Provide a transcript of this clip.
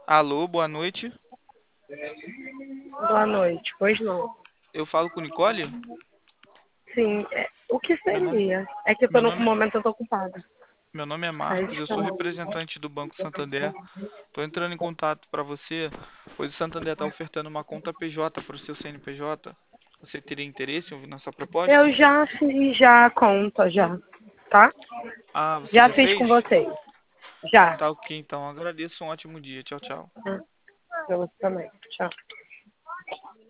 Alô, boa noite. Boa noite. Pois não. Eu falo com Nicole? Sim, o que Meu nome, seria? É que eu tô meu no nome, momento eu tô ocupada. meu nome é Aí Marcos, eu fica sou mal. representante do Banco Santander. Estou entrando em contato para você, pois o Santander está ofertando uma conta PJ para o seu CNPJ. Você teria interesse em ouvir nossa proposta? Eu já fiz já a conta, já. Tá? Ah, você Já já fiz com fez? vocês. Já. Tá ok, então. Agradeço, um ótimo dia. Tchau, tchau. Pra você também. Tchau.